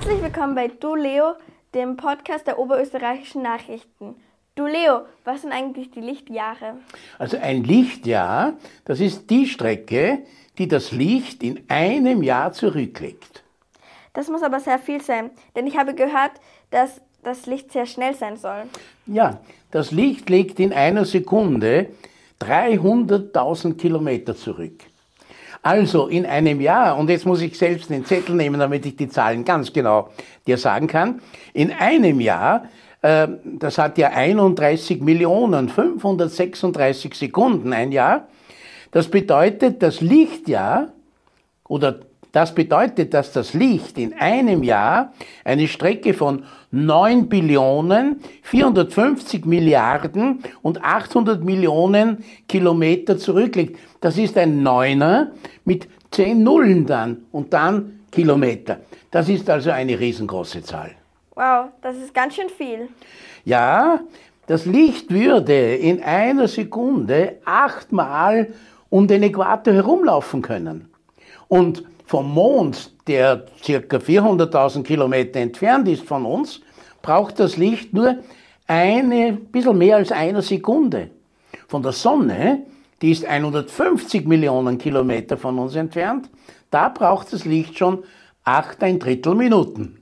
Herzlich willkommen bei Du Leo, dem Podcast der Oberösterreichischen Nachrichten. Du Leo, was sind eigentlich die Lichtjahre? Also ein Lichtjahr, das ist die Strecke, die das Licht in einem Jahr zurücklegt. Das muss aber sehr viel sein, denn ich habe gehört, dass das Licht sehr schnell sein soll. Ja, das Licht legt in einer Sekunde 300.000 Kilometer zurück. Also in einem Jahr, und jetzt muss ich selbst den Zettel nehmen, damit ich die Zahlen ganz genau dir sagen kann, in einem Jahr, das hat ja 31.536 Sekunden ein Jahr, das bedeutet, das Lichtjahr, oder das bedeutet, dass das Licht in einem Jahr eine Strecke von 9.450.800.000.000 Kilometer zurücklegt. Das ist ein Neuner mit 10 Nullen dann und dann Kilometer. Das ist also eine riesengroße Zahl. Wow, das ist ganz schön viel. Ja, das Licht würde in einer Sekunde 8-mal um den Äquator herumlaufen können. Und vom Mond, der ca. 400.000 Kilometer entfernt ist von uns, braucht das Licht nur ein bisschen mehr als eine Sekunde. Von der Sonne, die ist 150 Millionen Kilometer von uns entfernt, da braucht das Licht schon 8,75 Minuten.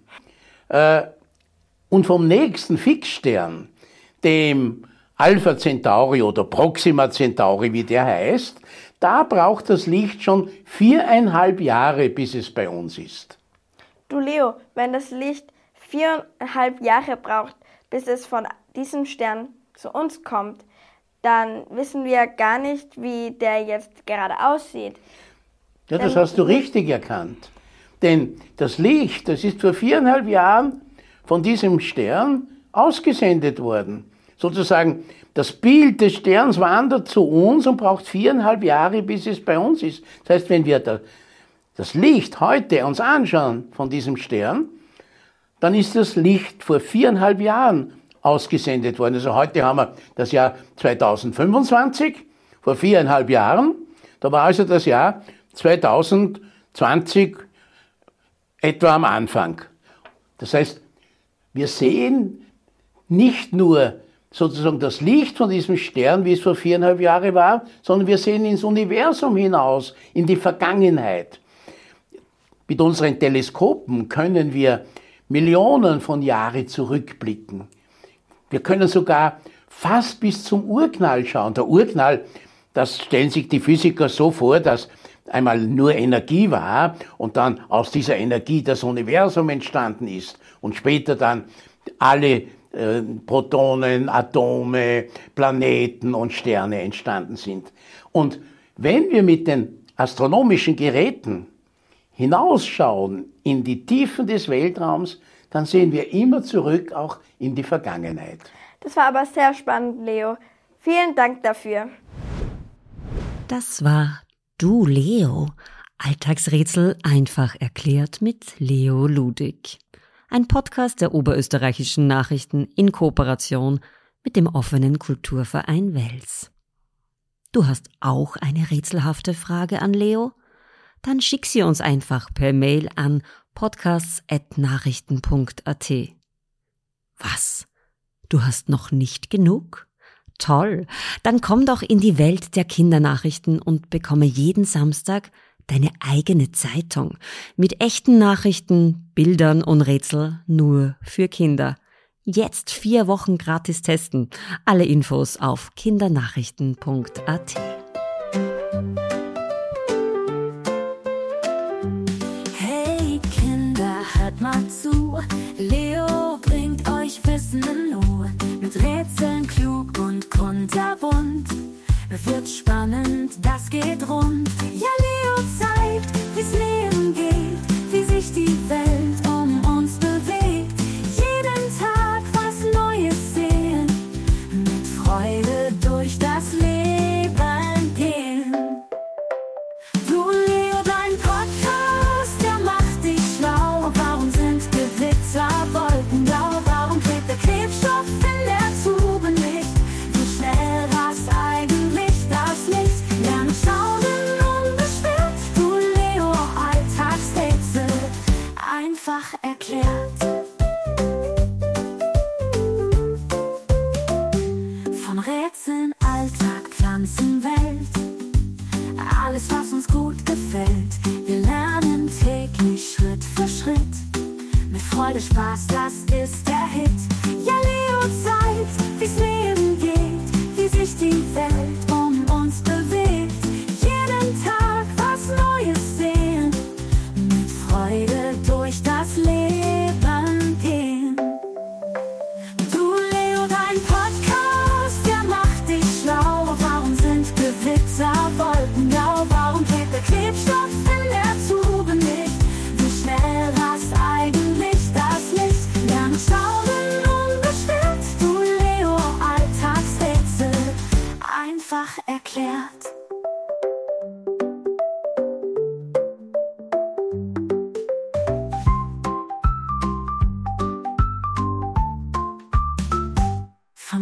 Und vom nächsten Fixstern, dem Alpha Centauri oder Proxima Centauri, wie der heißt, da braucht das Licht schon 4,5 Jahre, bis es bei uns ist. Du Leo, wenn das Licht 4,5 Jahre braucht, bis es von diesem Stern zu uns kommt, dann wissen wir gar nicht, wie der jetzt gerade aussieht. Ja, das hast du richtig erkannt. Denn das Licht, das ist vor 4,5 Jahren von diesem Stern ausgesendet worden. Sozusagen, das Bild des Sterns wandert zu uns und braucht 4,5 Jahre, bis es bei uns ist. Das heißt, wenn wir das Licht heute uns anschauen von diesem Stern, dann ist das Licht vor 4,5 Jahren ausgesendet worden. Also heute haben wir das Jahr 2025, vor 4,5 Jahren. Da war also das Jahr 2020 etwa am Anfang. Das heißt, wir sehen nicht nur sozusagen das Licht von diesem Stern, wie es vor 4,5 Jahren war, sondern wir sehen ins Universum hinaus, in die Vergangenheit. Mit unseren Teleskopen können wir Millionen von Jahren zurückblicken. Wir können sogar fast bis zum Urknall schauen. Der Urknall, das stellen sich die Physiker so vor, dass einmal nur Energie war und dann aus dieser Energie das Universum entstanden ist und später dann alle Protonen, Atome, Planeten und Sterne entstanden sind. Und wenn wir mit den astronomischen Geräten hinausschauen in die Tiefen des Weltraums, dann sehen wir immer zurück auch in die Vergangenheit. Das war aber sehr spannend, Leo. Vielen Dank dafür. Das war Du Leo. Alltagsrätsel einfach erklärt mit Leo Ludig. Ein Podcast der Oberösterreichischen Nachrichten in Kooperation mit dem offenen Kulturverein Wels. Du hast auch eine rätselhafte Frage an Leo? Dann schick sie uns einfach per Mail an podcasts@nachrichten.at. Was? Du hast noch nicht genug? Toll! Dann komm doch in die Welt der Kindernachrichten und bekomme jeden Samstag deine eigene Zeitung mit echten Nachrichten, Bildern und Rätsel nur für Kinder. Jetzt 4 Wochen gratis testen. Alle Infos auf kindernachrichten.at. Hey Kinder, hört mal zu. Leo bringt euch Wissen in Nu. Mit Rätseln klug und kunterbunt. Wird spannend, das geht rund. Ja, Leo zeigt, wie's Leben geht, wie sich die Welt um uns bewegt. Jeden Tag was Neues sehen, mit Freude durch das Leben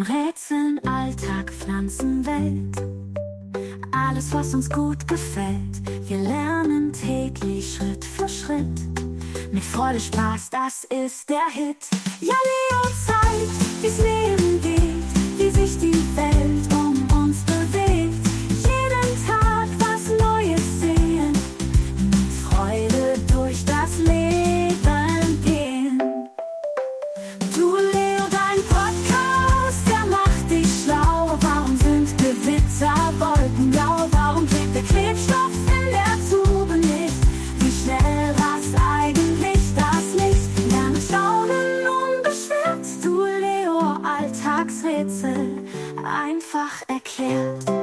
von Rätseln, Alltag, Pflanzen, Welt. Alles, was uns gut gefällt, wir lernen täglich Schritt für Schritt. Mit Freude, Spaß, das ist der Hit. Ja, Leo zeigt, wie's Leben geht, wie sich die Welt um uns bewegt. Jeden Tag was Neues sehen, mit Freude durch das Leben gehen. Du Leo, dein Podcast, der macht dich schlau. Warum sind Gewitter wolkenblau? Warum klebt der Klebstoff in der Tube nicht? Wie schnell rast eigentlich das Licht? Lerne staunen unbeschwert. Du Leo, Alltagsrätsel einfach erklärt.